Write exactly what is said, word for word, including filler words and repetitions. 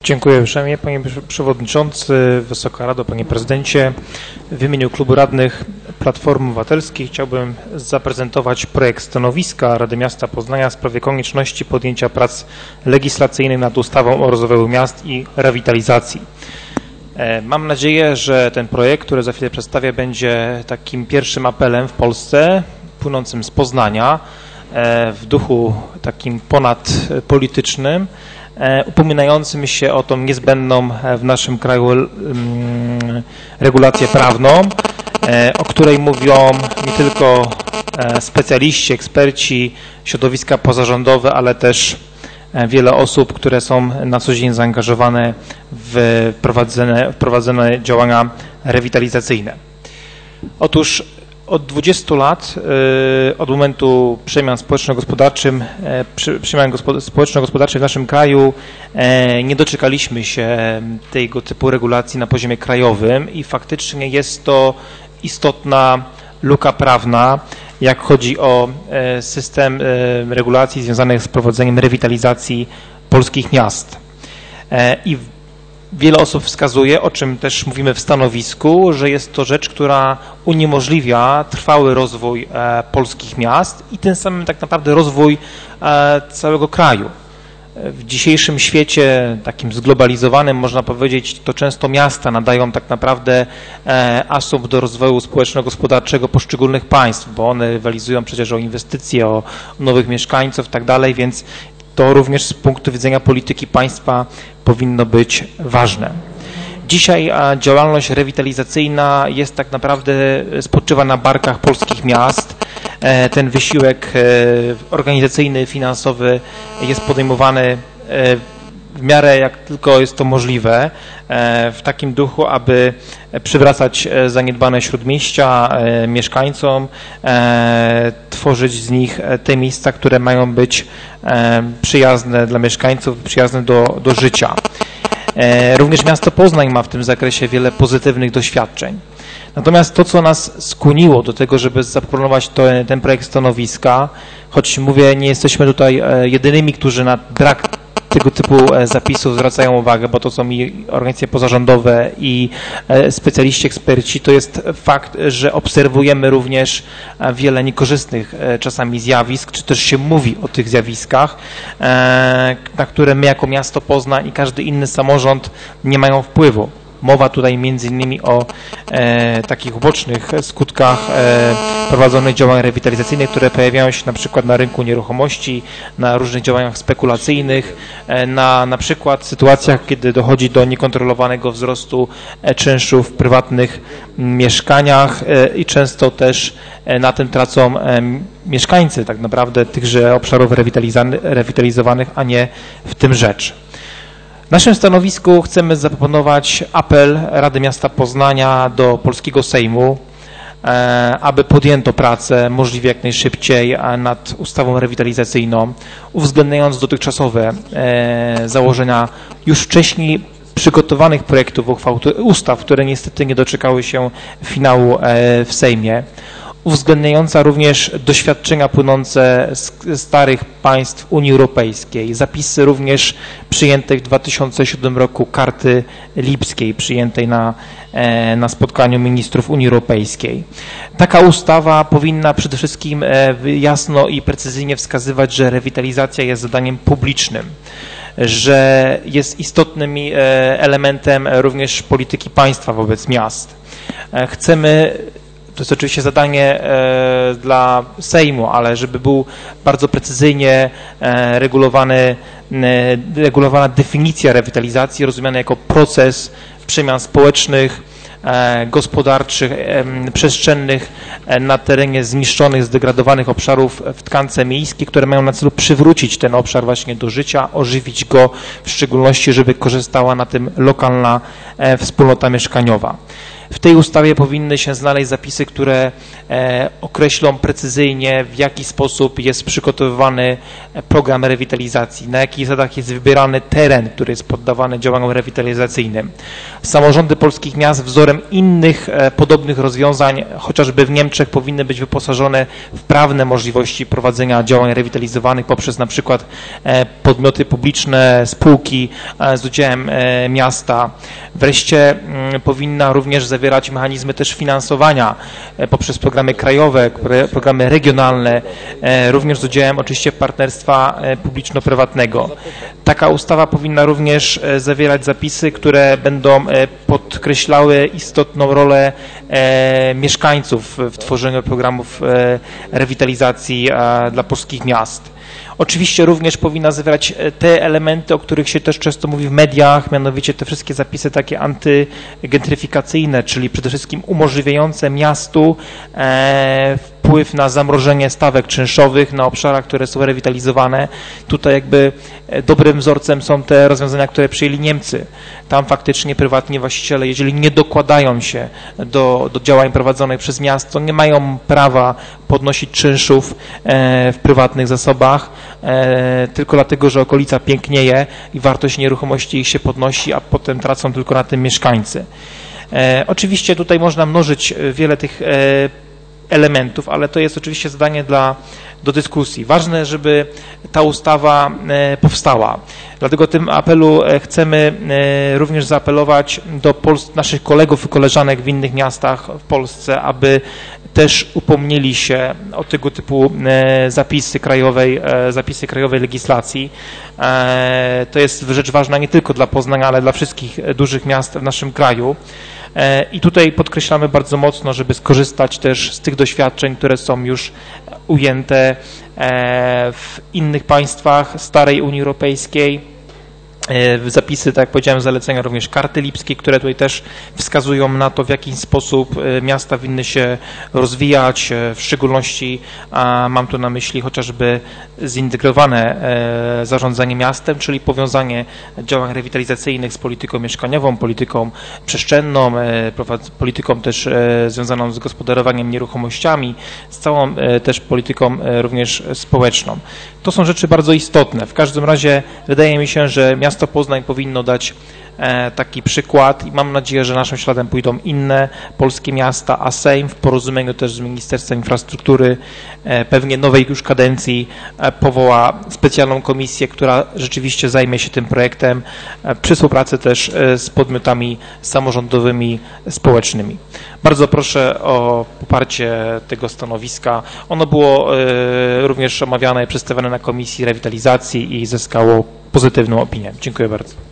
Dziękuję uprzejmie, panie przewodniczący, Wysoka Rado, panie prezydencie. W imieniu Klubu Radnych Platformy Obywatelskiej chciałbym zaprezentować projekt stanowiska Rady Miasta Poznania w sprawie konieczności podjęcia prac legislacyjnych nad ustawą o rozwoju miast i rewitalizacji. Mam nadzieję, że ten projekt, który za chwilę przedstawię, będzie takim pierwszym apelem w Polsce, płynącym z Poznania, w duchu takim ponadpolitycznym, upominającym się o tą niezbędną w naszym kraju regulację prawną, o której mówią nie tylko specjaliści, eksperci, środowiska pozarządowe, ale też wiele osób, które są na co dzień zaangażowane w prowadzone, wprowadzone działania rewitalizacyjne. Otóż od dwudziestu lat, od momentu przemian społeczno-gospodarczych, przemian społeczno-gospodarczych w naszym kraju, nie doczekaliśmy się tego typu regulacji na poziomie krajowym i faktycznie jest to istotna luka prawna, jak chodzi o system regulacji związanych z prowadzeniem rewitalizacji polskich miast. I wiele osób wskazuje, o czym też mówimy w stanowisku, że jest to rzecz, która uniemożliwia trwały rozwój e, polskich miast i tym samym tak naprawdę rozwój e, całego kraju. W dzisiejszym świecie, takim zglobalizowanym, można powiedzieć, to często miasta nadają tak naprawdę e, asumpt do rozwoju społeczno-gospodarczego poszczególnych państw, bo one rywalizują przecież o inwestycje, o nowych mieszkańców i tak dalej, więc to również z punktu widzenia polityki państwa powinno być ważne. Dzisiaj działalność rewitalizacyjna jest tak naprawdę, spoczywa na barkach polskich miast. Ten wysiłek organizacyjny, finansowy jest podejmowany w miarę jak tylko jest to możliwe, w takim duchu, aby przywracać zaniedbane śródmieścia mieszkańcom, tworzyć z nich te miejsca, które mają być przyjazne dla mieszkańców, przyjazne do, do życia. Również miasto Poznań ma w tym zakresie wiele pozytywnych doświadczeń. Natomiast to, co nas skłoniło do tego, żeby zaproponować to, ten projekt stanowiska, choć mówię, nie jesteśmy tutaj jedynymi, którzy na brak tego typu zapisów zwracają uwagę, bo to są i organizacje pozarządowe i specjaliści, eksperci, to jest fakt, że obserwujemy również wiele niekorzystnych czasami zjawisk, czy też się mówi o tych zjawiskach, na które my jako miasto Poznań i każdy inny samorząd nie mają wpływu. Mowa tutaj między innymi o e, takich ubocznych skutkach e, prowadzonych działań rewitalizacyjnych, które pojawiają się na przykład na rynku nieruchomości, na różnych działaniach spekulacyjnych, e, na na przykład sytuacjach, kiedy dochodzi do niekontrolowanego wzrostu e, czynszu w prywatnych m, mieszkaniach e, i często też e, na tym tracą e, mieszkańcy tak naprawdę tychże obszarów rewitalizowanych, a nie w tym rzecz. W naszym stanowisku chcemy zaproponować apel Rady Miasta Poznania do polskiego Sejmu, aby podjęto pracę możliwie jak najszybciej nad ustawą rewitalizacyjną, uwzględniając dotychczasowe założenia już wcześniej przygotowanych projektów uchwał, ustaw, które niestety nie doczekały się finału w Sejmie, uwzględniająca również doświadczenia płynące z starych państw Unii Europejskiej, zapisy również przyjętej w dwa tysiące siódmym roku karty lipskiej, przyjętej na, na spotkaniu ministrów Unii Europejskiej. Taka ustawa powinna przede wszystkim jasno i precyzyjnie wskazywać, że rewitalizacja jest zadaniem publicznym, że jest istotnym elementem również polityki państwa wobec miast. Chcemy To jest oczywiście zadanie e, dla Sejmu, ale żeby był bardzo precyzyjnie e, regulowany, e, regulowana definicja rewitalizacji, rozumiana jako proces przemian społecznych, e, gospodarczych, e, przestrzennych e, na terenie zniszczonych, zdegradowanych obszarów w tkance miejskiej, które mają na celu przywrócić ten obszar właśnie do życia, ożywić go, w szczególności, żeby korzystała na tym lokalna e, wspólnota mieszkaniowa. W tej ustawie powinny się znaleźć zapisy, które określą precyzyjnie, w jaki sposób jest przygotowywany program rewitalizacji, na jakich zasadach jest wybierany teren, który jest poddawany działaniom rewitalizacyjnym. Samorządy polskich miast wzorem innych podobnych rozwiązań, chociażby w Niemczech, powinny być wyposażone w prawne możliwości prowadzenia działań rewitalizowanych poprzez na przykład podmioty publiczne, spółki z udziałem miasta. Wreszcie powinna również zawierać mechanizmy też finansowania poprzez programy krajowe, programy regionalne, również z udziałem oczywiście partnerstwa publiczno-prywatnego. Taka ustawa powinna również zawierać zapisy, które będą podkreślały istotną rolę mieszkańców w tworzeniu programów rewitalizacji dla polskich miast. Oczywiście również powinna zawierać te elementy, o których się też często mówi w mediach, mianowicie te wszystkie zapisy takie antygentryfikacyjne, czyli przede wszystkim umożliwiające miastu e, wpływ na zamrożenie stawek czynszowych na obszarach, które są rewitalizowane. Tutaj jakby dobrym wzorcem są te rozwiązania, które przyjęli Niemcy. Tam faktycznie prywatni właściciele, jeżeli nie dokładają się do, do działań prowadzonych przez miasto, nie mają prawa podnosić czynszów e, w prywatnych zasobach, e, tylko dlatego, że okolica pięknieje i wartość nieruchomości ich się podnosi, a potem tracą tylko na tym mieszkańcy. E, oczywiście tutaj można mnożyć wiele tych e, elementów, ale to jest oczywiście zadanie dla, do dyskusji. Ważne, żeby ta ustawa powstała. Dlatego tym apelu chcemy również zaapelować do Pols- naszych kolegów i koleżanek w innych miastach w Polsce, aby też upomnieli się o tego typu zapisy krajowej, zapisy krajowej legislacji. To jest rzecz ważna nie tylko dla Poznania, ale dla wszystkich dużych miast w naszym kraju. I tutaj podkreślamy bardzo mocno, żeby skorzystać też z tych doświadczeń, które są już ujęte w innych państwach starej Unii Europejskiej. Zapisy, tak jak powiedziałem, zalecenia również Karty Lipskiej, które tutaj też wskazują na to, w jaki sposób miasta winny się rozwijać, w szczególności mam tu na myśli chociażby zintegrowane zarządzanie miastem, czyli powiązanie działań rewitalizacyjnych z polityką mieszkaniową, polityką przestrzenną, polityką też związaną z gospodarowaniem nieruchomościami, z całą też polityką również społeczną. To są rzeczy bardzo istotne. W każdym razie wydaje mi się, że miasto Poznań powinno dać taki przykład i mam nadzieję, że naszym śladem pójdą inne polskie miasta, a Sejm w porozumieniu też z Ministerstwem Infrastruktury pewnie nowej już kadencji powoła specjalną komisję, która rzeczywiście zajmie się tym projektem przy współpracy też z podmiotami samorządowymi, społecznymi. Bardzo proszę o poparcie tego stanowiska. Ono było również omawiane i przedstawione na Komisji Rewitalizacji i zyskało pozytywną opinię. Dziękuję bardzo.